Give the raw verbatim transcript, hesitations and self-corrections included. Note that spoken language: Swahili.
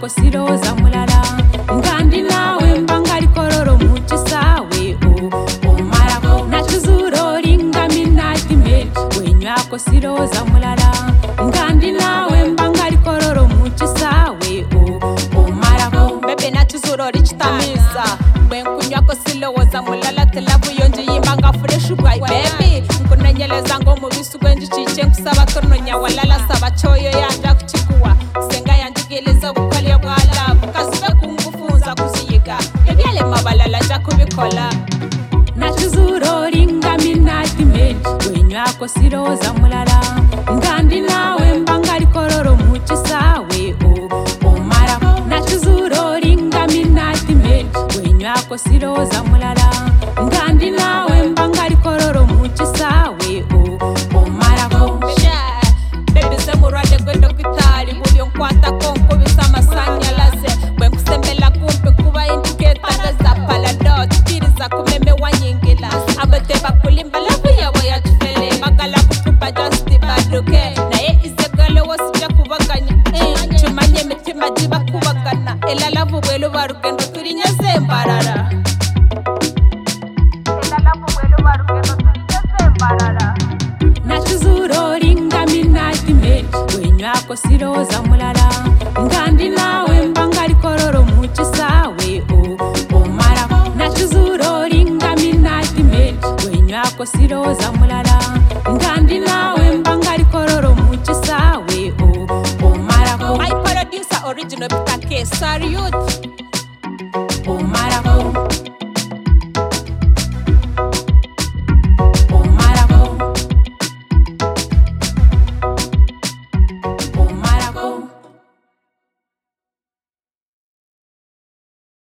wenywako siroza mulala ngandi nawe mbangali kororo muchisawe o omarako nachuzuro ringa minati me wenywako siroza mulala ngandi nawe mbangali kororo muchisawe o omarako bebe nachuzuro richitamisa wenkunywako siloza mulala tilavu yonje yimbanga fresh boy baby nkunanyeleza ngo mubisu gwenje chiche nkusaba kono nyawalala saba choyo yanja kuchikuwa senga yanjigeleza bukwaliya bwala kasibe kungufunza kusiyiga ebyale mabalala nja kubikola nachuzuro ringa minati me wenywako siroza mulala ngandi nawe mbangali kororo muchisawe o omarako nachuzuro ringa minati me wenywako siroza mulala ngandi nawe mbangali kororo muchisawe o omarako bebe se murade gwendo kwitali bulyo nkwata konko bisama sanyalaze bwenkusembela kumpe kuba indiketa za paladot tiriza kumeme wanyingila abate bakulimba labu yawe yatufele magala kutupa justi baduke naye izegale wasija kubaganya chumanye mitima jiba kubagana ela labu bwelo barugendo turinyaze mbarara ela labu bwelo barugendo turinyaze mbarara nachuzuro ringa minati me wenywako siroza mulala ngandi nawe mbangali kororo muchisawe o omarako nachuzuro ringa minati me wenywako siroza mulala